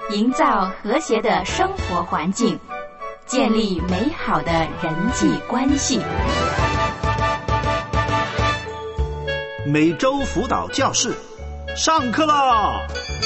营造和谐的生活环境，建立美好的人际关系。 每周辅导教室上课啦！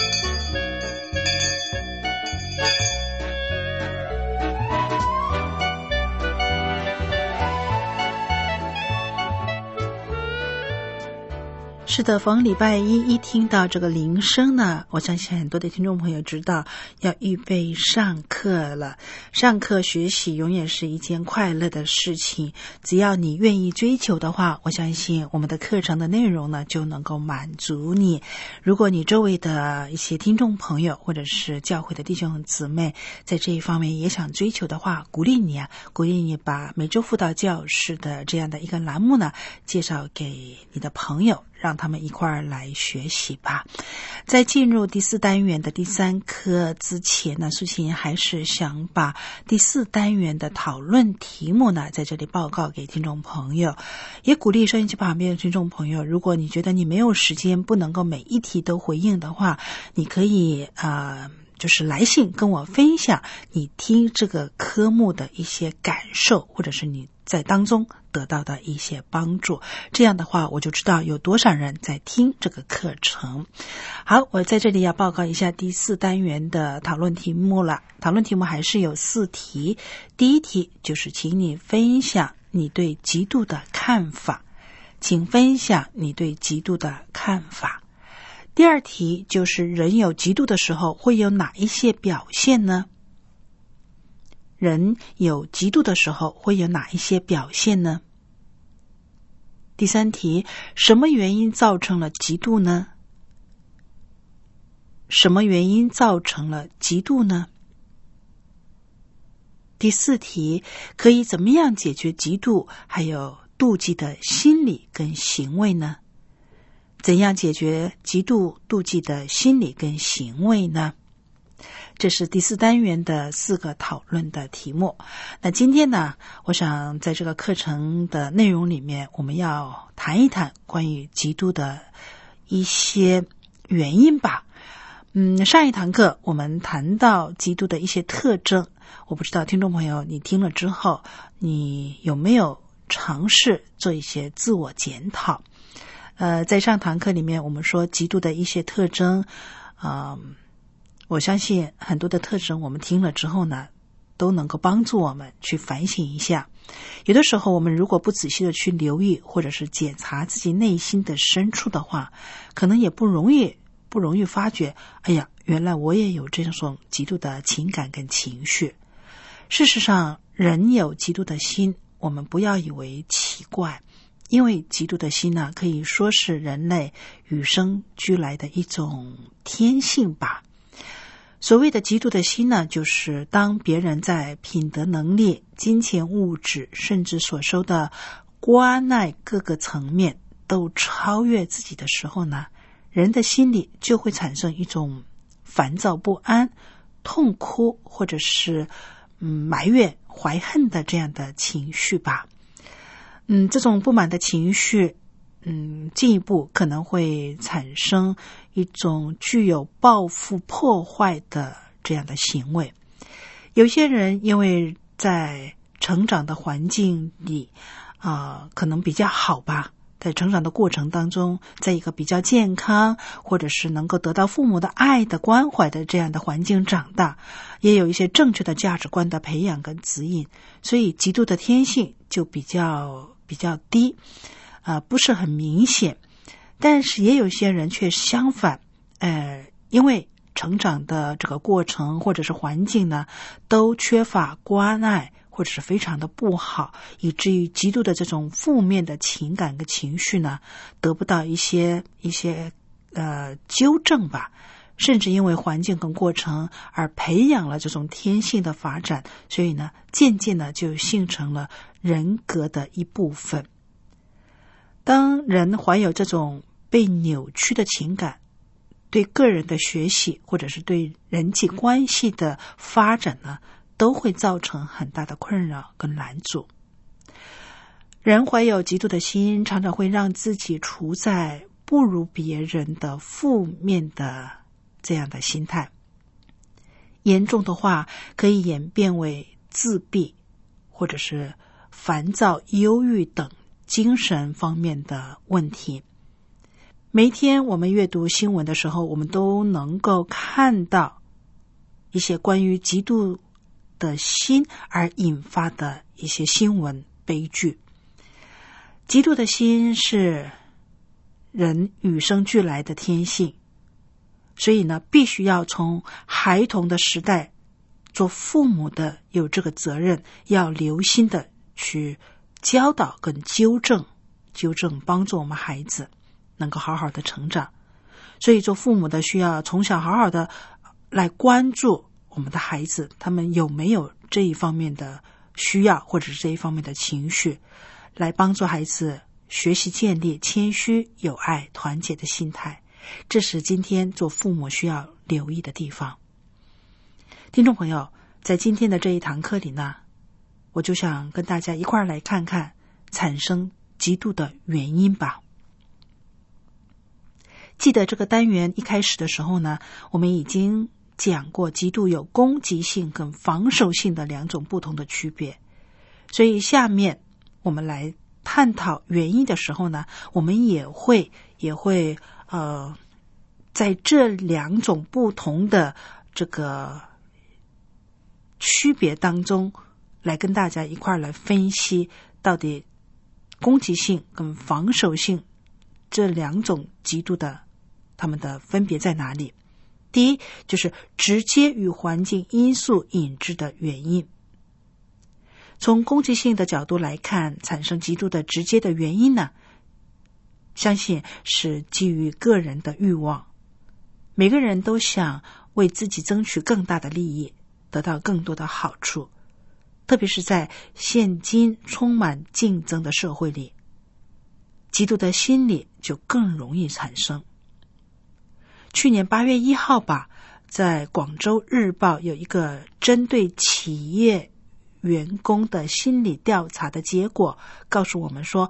是的，逢礼拜一听到这个铃声呢，我相信很多的听众朋友知道要预备上课了。上课学习永远是一件快乐的事情，只要你愿意追求的话，我相信我们的课程的内容呢就能够满足你。如果你周围的一些听众朋友或者是教会的弟兄姊妹在这一方面也想追求的话，鼓励你把每周辅导教室的这样的一个栏目呢介绍给你的朋友，让他们一块儿来学习吧。在进入第4单元的第3课之前呢，素琴还是想把第4单元的讨论题目呢在这里报告给听众朋友，也鼓励收音机旁边的听众朋友，如果你觉得你没有时间不能够每一题都回应的话，你可以就是来信跟我分享你听这个科目的一些感受，或者是你在当中得到的一些帮助，这样的话我就知道有多少人在听这个课程。好，我在这里要报告一下第4单元的讨论题目了。讨论题目还是有4题。第一题就是请你分享你对嫉妒的看法，请分享你对嫉妒的看法。第二题就是人有嫉妒的时候会有哪一些表现呢？人有嫉妒的时候会有哪一些表现呢？第3题，什么原因造成了嫉妒呢？什么原因造成了嫉妒呢？第4题，可以怎么样解决嫉妒还有妒忌的心理跟行为呢？怎样解决嫉妒、妒忌的心理跟行为呢？这是第4单元的4个讨论的题目。那今天呢，我想在这个课程的内容里面，我们要谈一谈关于嫉妒的一些原因吧。上一堂课我们谈到嫉妒的一些特征，我不知道听众朋友你听了之后，你有没有尝试做一些自我检讨？在上堂课里面我们说嫉妒的一些特征，我相信很多的特征我们听了之后呢，都能够帮助我们去反省一下。有的时候我们如果不仔细的去留意或者是检查自己内心的深处的话，可能也不容易发觉，哎呀，原来我也有这种嫉妒的情感跟情绪。事实上，人有嫉妒的心，我们不要以为奇怪，因为嫉妒的心呢，可以说是人类与生俱来的一种天性吧。所谓的嫉妒的心呢，就是当别人在品德能力、金钱物质，甚至所受的关爱各个层面都超越自己的时候呢，人的心里就会产生一种烦躁不安、痛哭或者是埋怨、怀恨的这样的情绪吧。这种不满的情绪进一步可能会产生一种具有报复破坏的这样的行为。有些人因为在成长的环境里可能比较好吧，在成长的过程当中，在一个比较健康或者是能够得到父母的爱的关怀的这样的环境长大，也有一些正确的价值观的培养跟指引，所以嫉妒的天性就比较低，不是很明显。但是也有些人却相反，因为成长的这个过程或者是环境呢，都缺乏关爱或者是非常的不好，以至于嫉妒的这种负面的情感跟情绪呢，得不到一些纠正吧，甚至因为环境跟过程而培养了这种天性的发展，所以呢，渐渐的就形成了人格的一部分。当人怀有这种被扭曲的情感，对个人的学习或者是对人际关系的发展呢，都会造成很大的困扰跟拦阻。人怀有嫉妒的心，常常会让自己处在不如别人的负面的这样的心态。 严重的话可以演变为自闭，或者是烦躁、忧郁等精神方面的问题。每天我们阅读新闻的时候，我们都能够看到一些关于嫉妒的心而引发的一些新闻悲剧。嫉妒的心是人与生俱来的天性，所以呢，必须要从孩童的时代，做父母的有这个责任，要留心的去教导跟纠正，帮助我们孩子能够好好的成长。所以做父母的需要从小好好的来关注我们的孩子，他们有没有这一方面的需要，或者是这一方面的情绪，来帮助孩子学习建立谦虚、友爱、团结的心态。这是今天做父母需要留意的地方。听众朋友，在今天的这一堂课里呢，我就想跟大家一块儿来看看产生嫉妒的原因吧。记得这个单元一开始的时候呢，我们已经讲过嫉妒有攻击性跟防守性的两种不同的区别，所以下面我们来探讨原因的时候呢，我们也会在这两种不同的这个区别当中来跟大家一块来分析，到底攻击性跟防守性这两种嫉妒的它们的分别在哪里。第一，就是直接与环境因素引致的原因。从攻击性的角度来看，产生嫉妒的直接的原因呢，相信是基于个人的欲望。每个人都想为自己争取更大的利益，得到更多的好处，特别是在现今充满竞争的社会里，嫉妒的心理就更容易产生。去年8月1号吧，在广州日报有一个针对企业员工的心理调查的结果告诉我们说，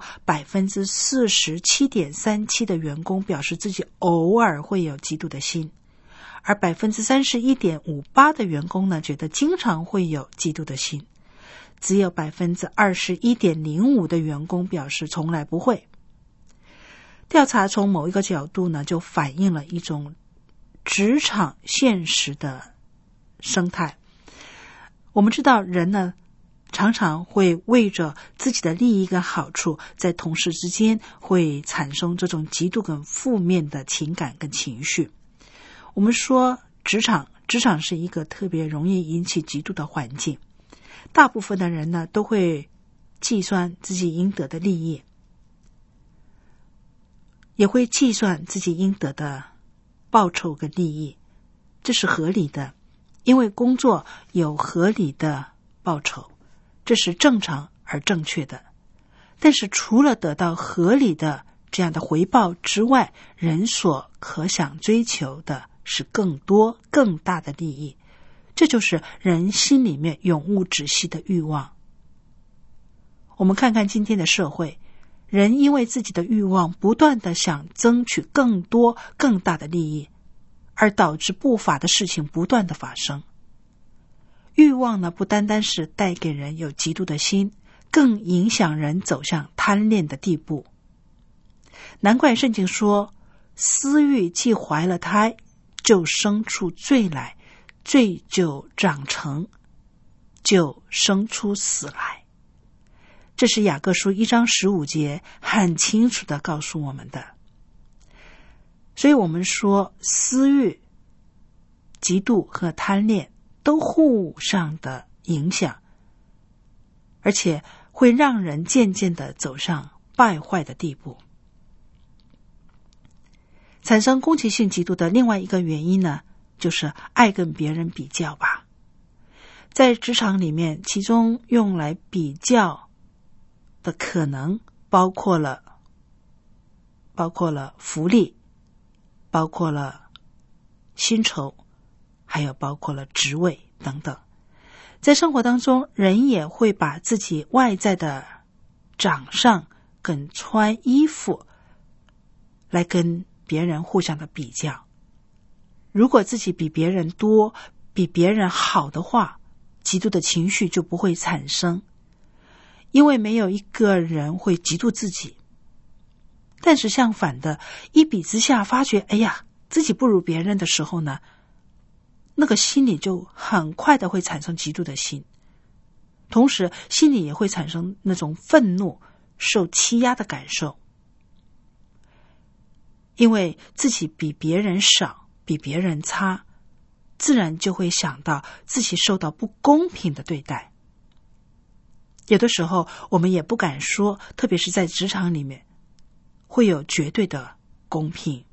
47.37% 的员工表示自己偶尔会有嫉妒的心，而 31.58% 的员工呢，觉得经常会有嫉妒的心，只有 21.05% 的员工表示从来不会。调查从某一个角度呢，就反映了一种职场现实的生态。我们知道人呢，常常会为着自己的利益跟好处，在同事之间会产生这种嫉妒跟负面的情感跟情绪。我们说职场是一个特别容易引起嫉妒的环境，大部分的人呢，都会计算自己应得的利益，也会计算自己应得的报酬跟利益，这是合理的，因为工作有合理的报酬，这是正常而正确的。但是除了得到合理的这样的回报之外，人所可想追求的是更多更大的利益，这就是人心里面永无止息的欲望。我们看看今天的社会，人因为自己的欲望不断的想争取更多更大的利益，而导致不法的事情不断的发生。欲望呢，不单单是带给人有嫉妒的心，更影响人走向贪恋的地步。难怪圣经说，私欲既怀了胎，就生出罪来，罪就长成，就生出死来。这是雅各书1章15节很清楚的告诉我们的。所以我们说，私欲、嫉妒和贪恋都互相的影响，而且会让人渐渐的走上败坏的地步。产生攻击性嫉妒的另外一个原因呢，就是爱跟别人比较吧。在职场里面，其中用来比较的可能包括了福利，包括了薪酬，还有包括了职位等等。在生活当中，人也会把自己外在的长相跟穿衣服来跟别人互相的比较。如果自己比别人多， 比别人好的话，嫉妒的情绪就不会产生，因为没有一个人会嫉妒自己。但是相反的，一比之下发觉，哎呀，自己不如别人的时候呢，那个心里就很快的会产生嫉妒的心，同时心里也会产生那种愤怒、受欺压的感受。因为自己比别人少，比别人差，自然就会想到自己受到不公平的对待。有的时候我们也不敢说，特别是在职场里面，会有绝对的公平。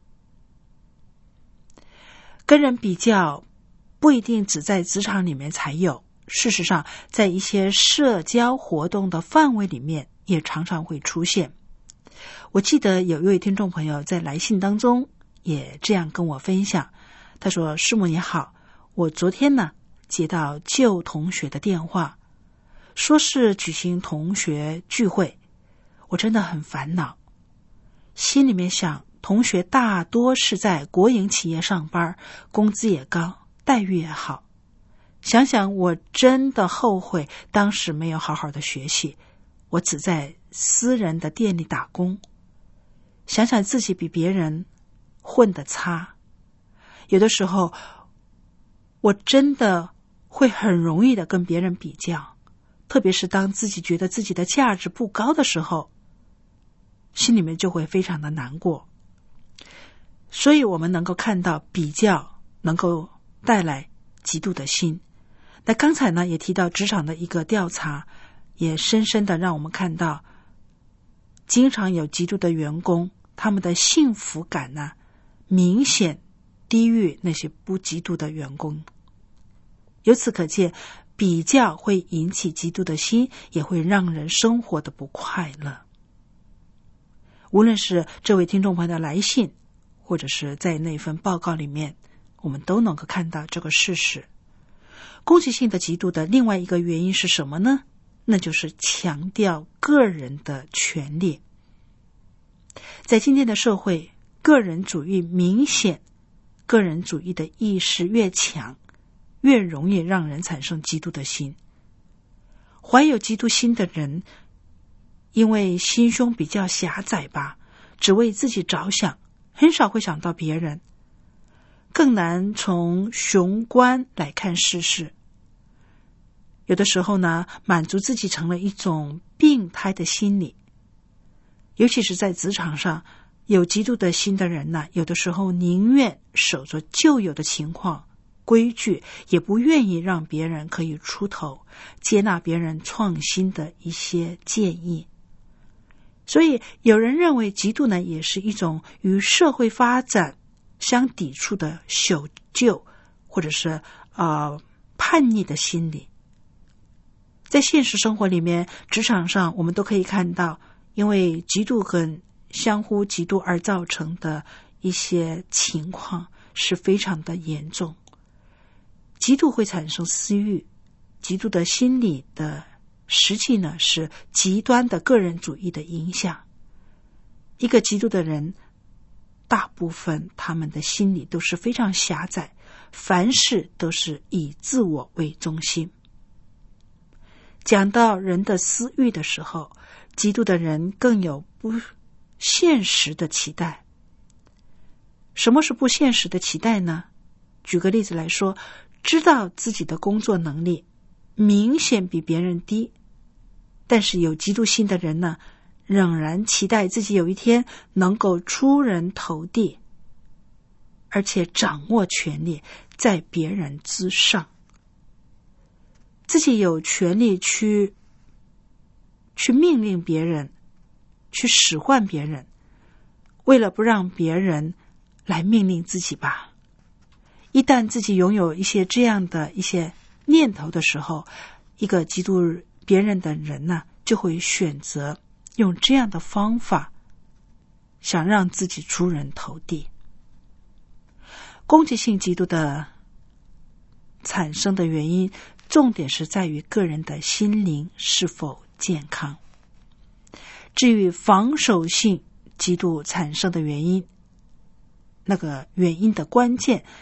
跟人比较不一定只在职场里面才有，事实上在一些社交活动的范围里面也常常会出现。我记得有一位听众朋友在来信当中也这样跟我分享，他说：师母你好，我昨天呢接到旧同学的电话，说是举行同学聚会，我真的很烦恼，心里面想，同学大多是在国营企业上班，工资也高，待遇也好，想想我真的后悔当时没有好好的学习，我只在私人的店里打工，想想自己比别人混得差，有的时候我真的会很容易的跟别人比较，特别是当自己觉得自己的价值不高的时候，心里面就会非常的难过。所以我们能够看到比较能够带来嫉妒的心。那刚才呢也提到职场的一个调查，也深深的让我们看到，经常有嫉妒的员工，他们的幸福感呢明显低于那些不嫉妒的员工。由此可见，比较会引起嫉妒的心，也会让人生活的不快乐。无论是这位听众朋友的来信，或者是在那份报告里面，我们都能够看到这个事实。攻击性的嫉妒的另外一个原因是什么呢？那就是强调个人的权利。在今天的社会，个人主义明显，个人主义的意识越强，越容易让人产生嫉妒的心。怀有嫉妒心的人，因为心胸比较狭窄吧，只为自己着想，很少会想到别人，更难从宏观来看世事。有的时候呢，满足自己成了一种病态的心理。尤其是在职场上，有嫉妒的心的人呢，有的时候宁愿守着旧有的情况规矩，也不愿意让别人可以出头，接纳别人创新的一些建议。所以有人认为嫉妒呢，也是一种与社会发展相抵触的守旧，或者是叛逆的心理。在现实生活里面，职场上我们都可以看到，因为嫉妒跟相互嫉妒而造成的一些情况是非常的严重。嫉妒会产生私欲，嫉妒的心理的实际呢是极端的个人主义的影响。一个嫉妒的人，大部分他们的心理都是非常狭窄，凡事都是以自我为中心。讲到人的私欲的时候，嫉妒的人更有不现实的期待。什么是不现实的期待呢？举个例子来说，知道自己的工作能力明显比别人低，但是有嫉妒心的人呢，仍然期待自己有一天能够出人头地，而且掌握权力在别人之上。自己有权利去命令别人，去使唤别人，为了不让别人来命令自己吧。一旦自己拥有一些这样的一些念头的时候，一个嫉妒别人的人呢，就会选择用这样的方法，想让自己出人头地。攻击性嫉妒的产生的原因，重点是在于个人的心灵是否健康。至于防守性嫉妒产生的原因，那个原因的关键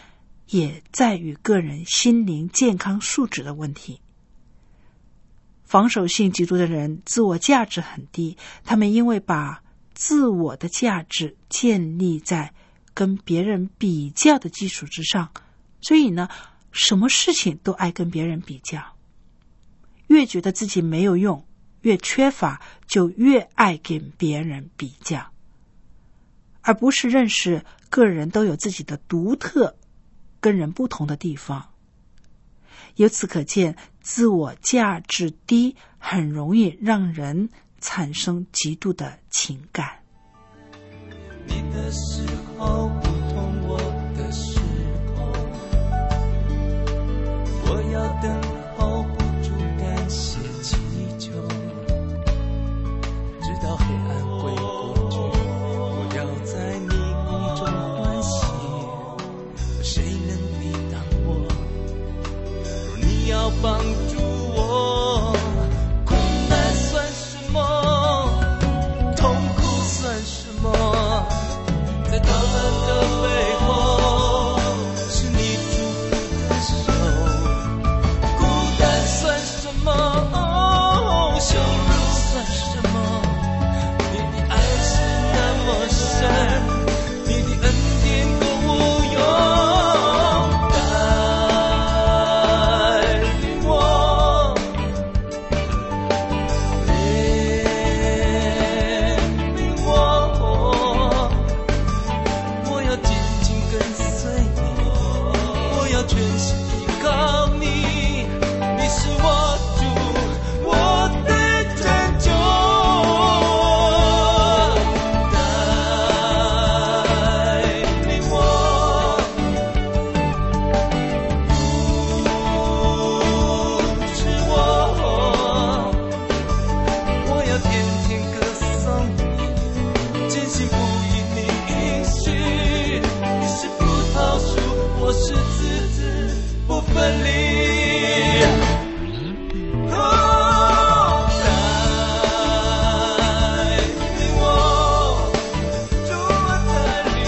也在于个人心灵健康素质的问题。防守性极度的人自我价值很低，他们因为把自我的价值建立在跟别人比较的基础之上，所以呢，什么事情都爱跟别人比较。越觉得自己没有用，越缺乏，就越爱跟别人比较，而不是认识个人都有自己的独特跟人不同的地方。由此可见，自我价值低很容易让人产生极度的情感。 你的时候不同我的时候，我要等候不住感谢祈求，直到黑暗会过去，我要在霓虹中欢喜，谁能抵挡我？若你要帮助我，困难算什么？痛苦算什么？在他们的背后，是你祝福的手。孤单算什么？羞辱算什么？你的爱是那么深，你的恩典够我用，带领我，领我。我要紧紧跟随你，我要全心依靠你，你是我主，我的拯救，带领我，扶持我，我要天天歌颂你，坚信不疑你应许，你是葡萄树，我是枝子，不分离。带领我，主啊带领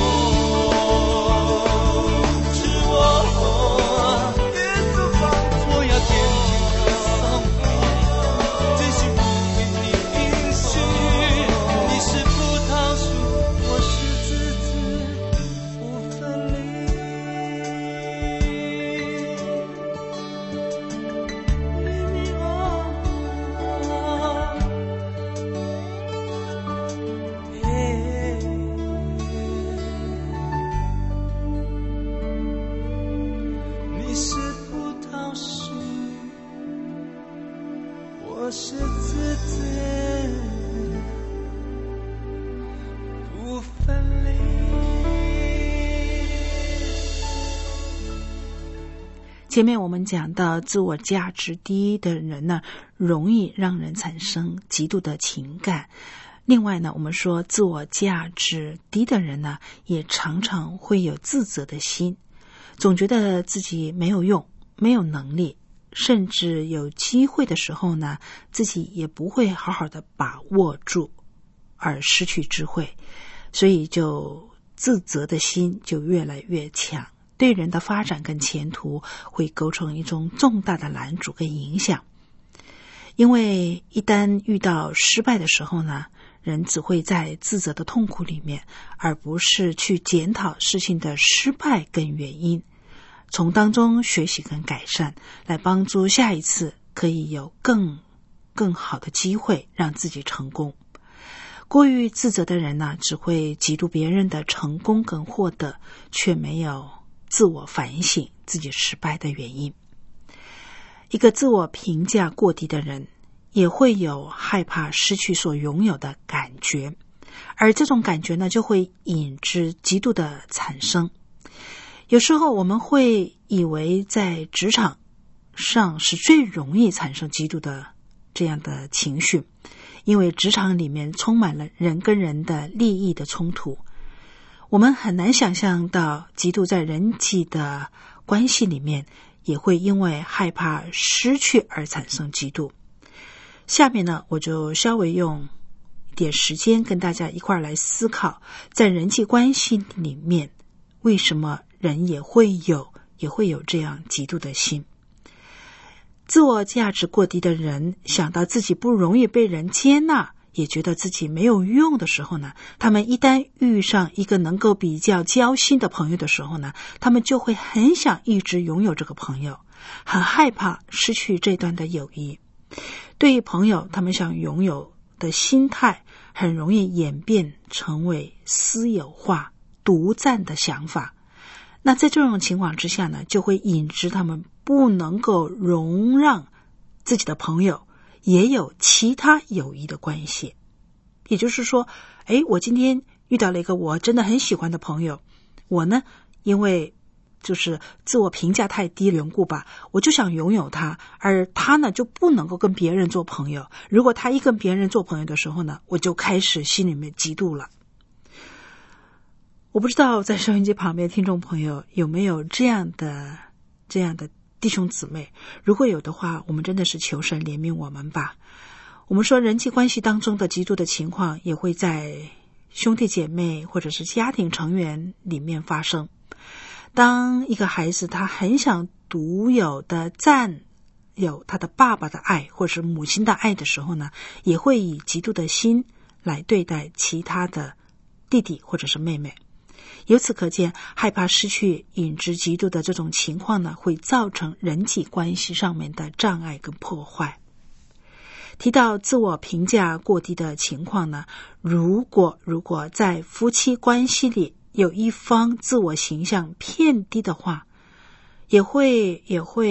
我，扶持我，耶稣帮助我，要天天歌颂你，坚信不疑你应许，你是葡萄树，我是枝子，不分离。你是葡萄树，我是枝子，不分离。 前面我们讲到自我价值低的人呢，容易让人产生极度的情感。另外呢，我们说自我价值低的人呢，也常常会有自责的心，总觉得自己没有用，没有能力，甚至有机会的时候呢，自己也不会好好的把握住，而失去智慧，所以就自责的心就越来越强，对人的发展跟前途会构成一种重大的拦阻跟影响。因为一旦遇到失败的时候呢，人只会在自责的痛苦里面，而不是去检讨事情的失败跟原因，从当中学习跟改善，来帮助下一次可以有更好的机会让自己成功。过于自责的人呢，只会嫉妒别人的成功跟获得，却没有自我反省自己失败的原因。一个自我评价过低的人，也会有害怕失去所拥有的感觉，而这种感觉呢，就会引致嫉妒的产生。有时候我们会以为在职场上是最容易产生嫉妒的这样的情绪，因为职场里面充满了人跟人的利益的冲突，我们很难想象到嫉妒在人际的关系里面也会因为害怕失去而产生嫉妒。下面呢，我就稍微用一点时间跟大家一块来思考，在人际关系里面为什么人也会有这样嫉妒的心。自我价值过低的人，想到自己不容易被人接纳，也觉得自己没有用的时候呢，他们一旦遇上一个能够比较交心的朋友的时候呢，他们就会很想一直拥有这个朋友，很害怕失去这段的友谊。对于朋友，他们想拥有的心态很容易演变成为私有化、独占的想法。那在这种情况之下呢，就会引致他们不能够容让自己的朋友也有其他友谊的关系。也就是说，我今天遇到了一个我真的很喜欢的朋友，我呢，因为就是自我评价太低的缘故吧，我就想拥有他，而他呢就不能够跟别人做朋友。如果他一跟别人做朋友的时候呢，我就开始心里面嫉妒了。我不知道在收音机旁边听众朋友有没有这样的弟兄姊妹，如果有的话，我们真的是求神怜悯我们吧。我们说人际关系当中的嫉妒的情况也会在兄弟姐妹或者是家庭成员里面发生。当一个孩子他很想独有的占有他的爸爸的爱或者是母亲的爱的时候呢，也会以嫉妒的心来对待其他的弟弟或者是妹妹。由此可见，害怕失去引致嫉妒的这种情况呢，会造成人际关系上面的障碍跟破坏。提到自我评价过低的情况呢，如果在夫妻关系里有一方自我形象偏低的话，也会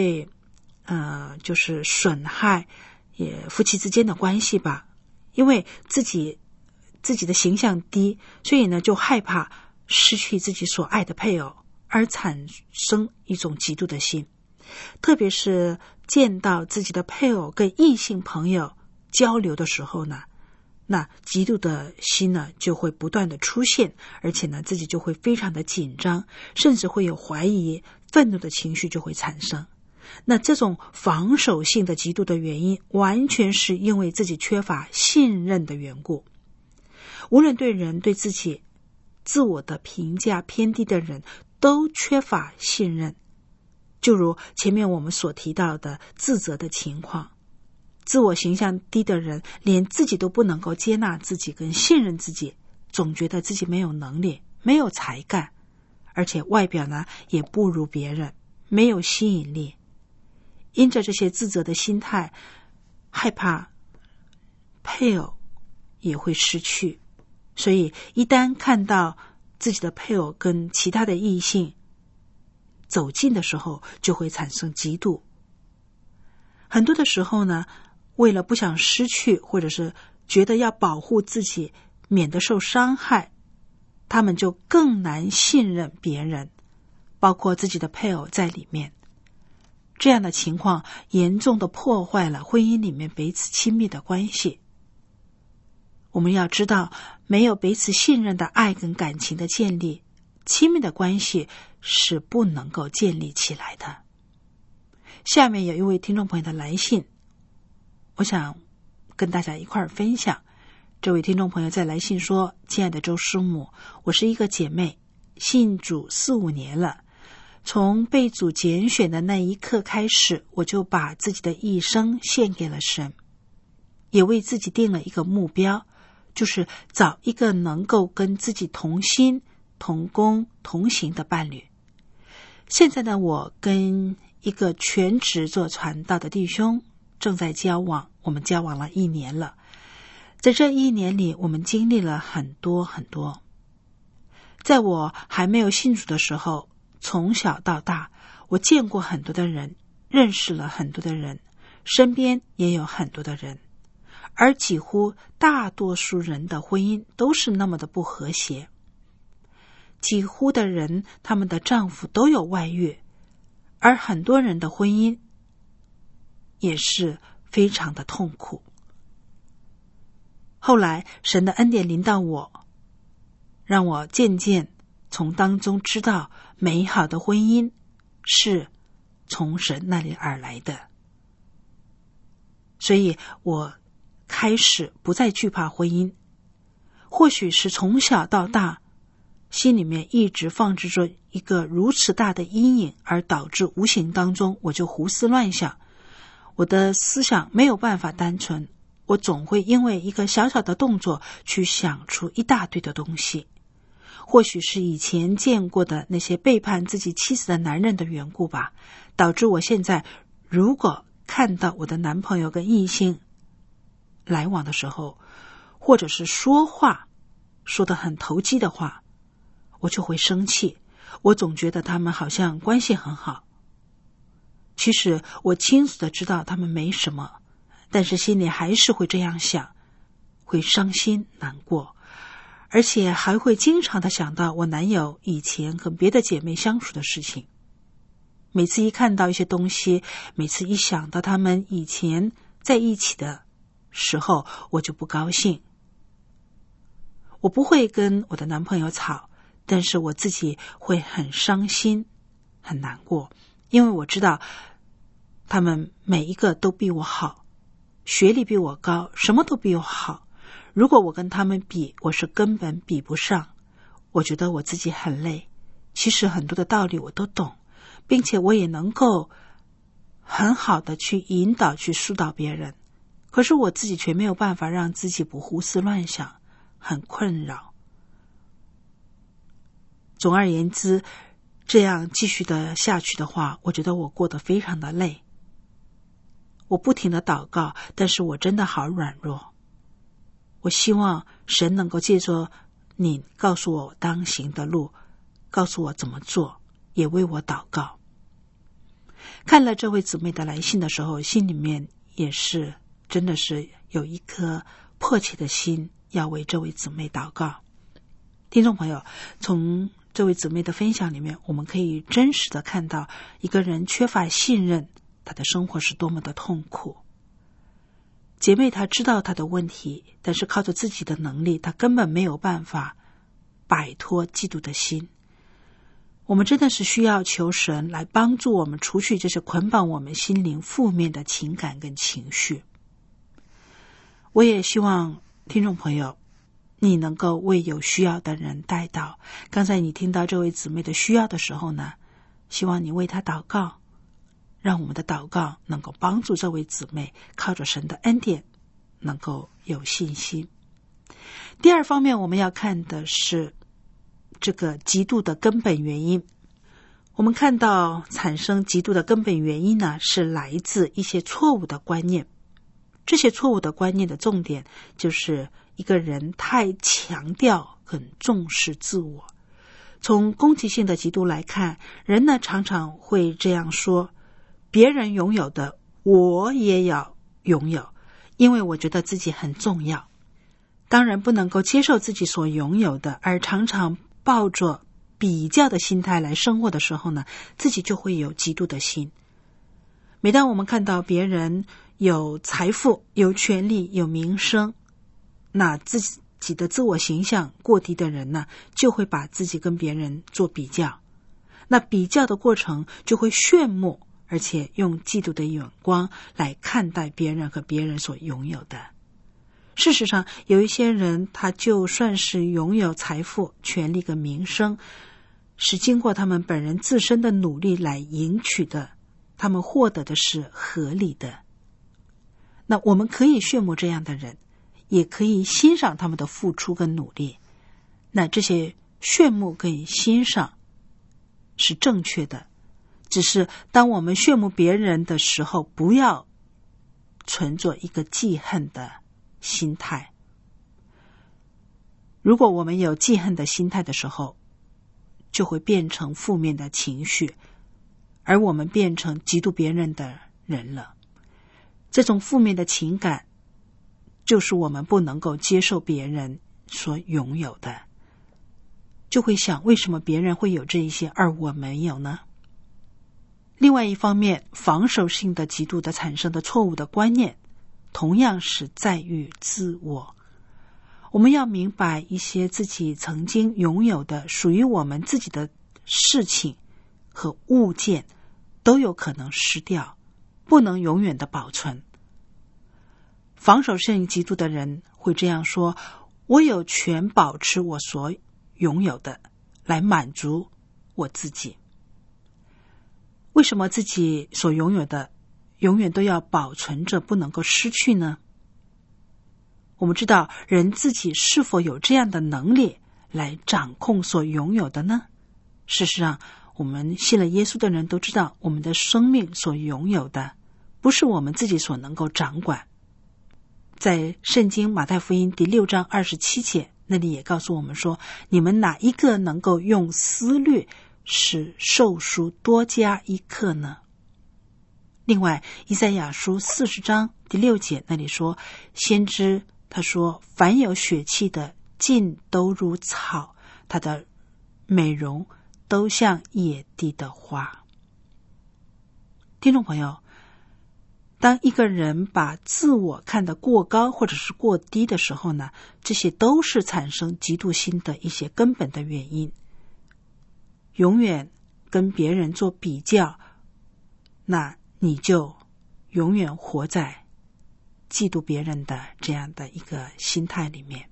就是损害夫妻之间的关系吧。因为自己的形象低，所以呢就害怕失去自己所爱的配偶，而产生一种嫉妒的心。特别是见到自己的配偶跟异性朋友交流的时候呢，那嫉妒的心呢就会不断的出现，而且呢自己就会非常的紧张，甚至会有怀疑、愤怒的情绪就会产生。那这种防守性的嫉妒的原因，完全是因为自己缺乏信任的缘故。无论对人对自己自我的评价偏低的人都缺乏信任，就如前面我们所提到的自责的情况。自我形象低的人连自己都不能够接纳自己跟信任自己，总觉得自己没有能力、没有才干，而且外表呢也不如别人，没有吸引力。因着这些自责的心态，害怕配偶也会失去，所以一旦看到自己的配偶跟其他的异性走近的时候，就会产生嫉妒。很多的时候呢，为了不想失去，或者是觉得要保护自己免得受伤害，他们就更难信任别人，包括自己的配偶在里面。这样的情况严重的破坏了婚姻里面彼此亲密的关系。我们要知道，没有彼此信任的爱跟感情的建立，亲密的关系是不能够建立起来的。下面有一位听众朋友的来信，我想跟大家一块儿分享。这位听众朋友在来信说：亲爱的周师母，我是一个姐妹，信主4-5年了。从被主拣选的那一刻开始，我就把自己的一生献给了神，也为自己定了一个目标，就是找一个能够跟自己同心、同工、同行的伴侣。现在呢，我跟一个全职做传道的弟兄正在交往，我们交往了1年了。在这1年里，我们经历了很多很多。在我还没有信主的时候，从小到大，我见过很多的人，认识了很多的人，身边也有很多的人，而几乎大多数人的婚姻都是那么的不和谐。几乎的人，他们的丈夫都有外遇，而很多人的婚姻也是非常的痛苦。后来神的恩典临到我，让我渐渐从当中知道美好的婚姻是从神那里而来的，所以我开始不再惧怕婚姻。或许是从小到大心里面一直放置着一个如此大的阴影，而导致无形当中我就胡思乱想，我的思想没有办法单纯，我总会因为一个小小的动作去想出一大堆的东西。或许是以前见过的那些背叛自己妻子的男人的缘故吧，导致我现在如果看到我的男朋友跟异性来往的时候，或者是说话说得很投机的话，我就会生气。我总觉得他们好像关系很好，其实我清楚的知道他们没什么，但是心里还是会这样想，会伤心难过，而且还会经常的想到我男友以前和别的姐妹相处的事情。每次一看到一些东西，每次一想到他们以前在一起的时候，我就不高兴。我不会跟我的男朋友吵，但是我自己会很伤心很难过，因为我知道他们每一个都比我好，学历比我高，什么都比我好。如果我跟他们比，我是根本比不上。我觉得我自己很累，其实很多的道理我都懂，并且我也能够很好的去引导去疏导别人，可是我自己却没有办法让自己不胡思乱想，很困扰。总而言之，这样继续的下去的话，我觉得我过得非常的累。我不停的祷告，但是我真的好软弱。我希望神能够借着你告诉我当行的路，告诉我怎么做，也为我祷告。看了这位姊妹的来信的时候，心里面也是真的是有一颗迫切的心要为这位姊妹祷告。听众朋友，从这位姊妹的分享里面，我们可以真实的看到一个人缺乏信任，他的生活是多么的痛苦。姐妹她知道她的问题，但是靠着自己的能力，她根本没有办法摆脱嫉妒的心。我们真的是需要求神来帮助我们除去这些捆绑我们心灵负面的情感跟情绪。我也希望听众朋友，你能够为有需要的人代祷。刚才你听到这位姊妹的需要的时候呢，希望你为她祷告，让我们的祷告能够帮助这位姊妹靠着神的恩典能够有信心。第二方面，我们要看的是这个嫉妒的根本原因。我们看到产生嫉妒的根本原因呢，是来自一些错误的观念。这些错误的观念的重点就是一个人太强调很重视自我。从攻击性的嫉妒来看，人呢常常会这样说，别人拥有的我也要拥有，因为我觉得自己很重要。当人不能够接受自己所拥有的，而常常抱着比较的心态来生活的时候呢，自己就会有嫉妒的心。每当我们看到别人有财富、有权利、有名声，那自己的自我形象过低的人呢，就会把自己跟别人做比较。那比较的过程就会炫目，而且用嫉妒的眼光来看待别人和别人所拥有的。事实上，有一些人他就算是拥有财富、权力跟名声，是经过他们本人自身的努力来赢取的，他们获得的是合理的。那我们可以炫目这样的人，也可以欣赏他们的付出跟努力。那这些炫目跟欣赏是正确的，只是当我们炫目别人的时候，不要存着一个记恨的心态。如果我们有记恨的心态的时候，就会变成负面的情绪，而我们变成嫉妒别人的人了。这种负面的情感就是我们不能够接受别人所拥有的，就会想为什么别人会有这一些而我没有呢？另外一方面，防守性的嫉妒的产生的错误的观念同样是在于自我。我们要明白一些自己曾经拥有的属于我们自己的事情和物件都有可能失掉，不能永远的保存。防守性嫉妒的人会这样说，我有权保持我所拥有的， 来满足我自己。为什么自己所拥有的永远都要保存着，不能够失去呢？我们知道人自己是否有这样的能力来掌控所拥有的呢？事实上，我们信了耶稣的人都知道，我们的生命所拥有的不是我们自己所能够掌管。在圣经马太福音第6章27节，那里也告诉我们说，你们哪一个能够用思虑使寿数多加一刻呢？另外，以赛亚书40章第6节那里说，先知他说，凡有血气的尽都如草，他的美容都像野地的花。听众朋友，当一个人把自我看得过高或者是过低的时候呢，这些都是产生嫉妒心的一些根本的原因。永远跟别人做比较，那你就永远活在嫉妒别人的这样的一个心态里面。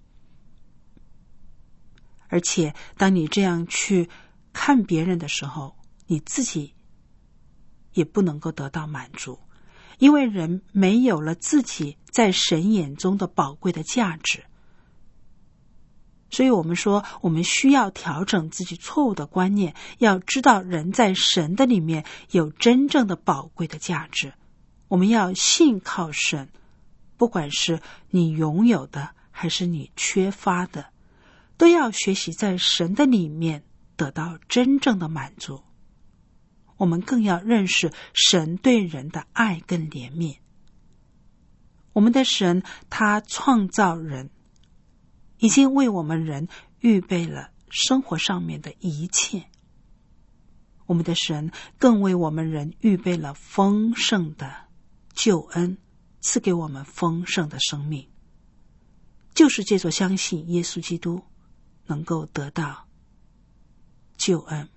而且当你这样去看别人的时候，你自己也不能够得到满足，因为人没有了自己在神眼中的宝贵的价值。所以我们说，我们需要调整自己错误的观念，要知道人在神的里面有真正的宝贵的价值。我们要信靠神，不管是你拥有的还是你缺乏的，都要学习在神的里面得到真正的满足。我们更要认识神对人的爱跟怜悯。我们的神他创造人，已经为我们人预备了生活上面的一切。我们的神更为我们人预备了丰盛的救恩，赐给我们丰盛的生命，就是借着相信耶稣基督能够得到救恩。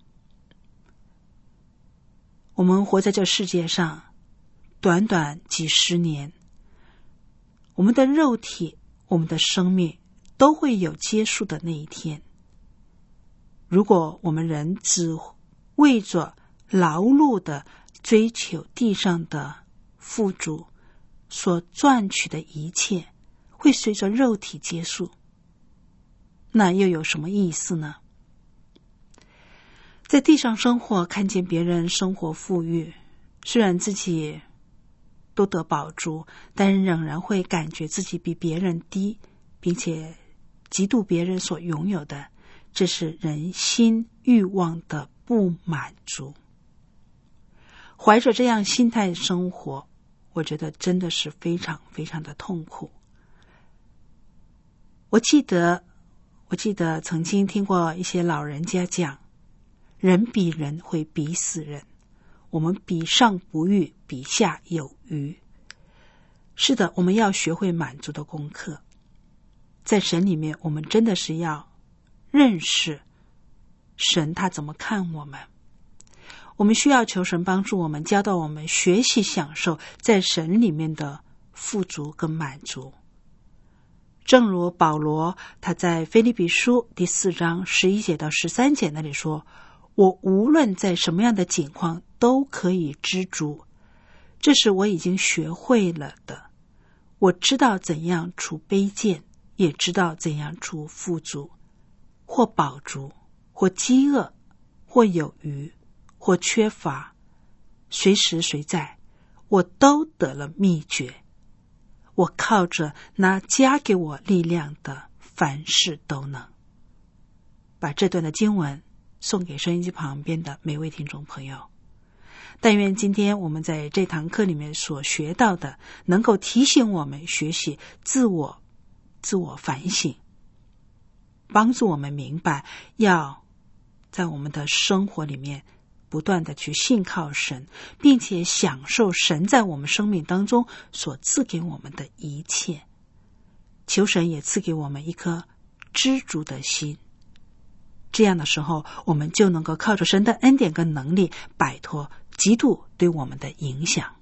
我们活在这世界上短短几十年，我们的肉体，我们的生命都会有结束的那一天。如果我们人只为着劳碌的追求地上的富足，所赚取的一切会随着肉体结束，那又有什么意思呢？在地上生活，看见别人生活富裕，虽然自己都得饱足，但仍然会感觉自己比别人低，并且嫉妒别人所拥有的，这是人心欲望的不满足。怀着这样心态生活，我觉得真的是非常非常的痛苦。我记得曾经听过一些老人家讲，人比人会比死人，我们比上不欲，比下有余。是的，我们要学会满足的功课。在神里面，我们真的是要认识神他怎么看我们。我们需要求神帮助我们，教导我们学习享受在神里面的富足跟满足。正如保罗他在腓立比书第4章11节到13节那里说，我无论在什么样的境况都可以知足，这是我已经学会了的。我知道怎样处卑贱，也知道怎样处富足，或饱足，或饥饿，或有余，或缺乏，随时随在，我都得了秘诀。我靠着那加给我力量的，凡事都能。把这段的经文送给收音机旁边的每位听众朋友。但愿今天我们在这堂课里面所学到的，能够提醒我们学习自我反省，帮助我们明白要在我们的生活里面不断的去信靠神，并且享受神在我们生命当中所赐给我们的一切。求神也赐给我们一颗知足的心，这样的时候，我们就能够靠着神的恩典跟能力，摆脱嫉妒对我们的影响。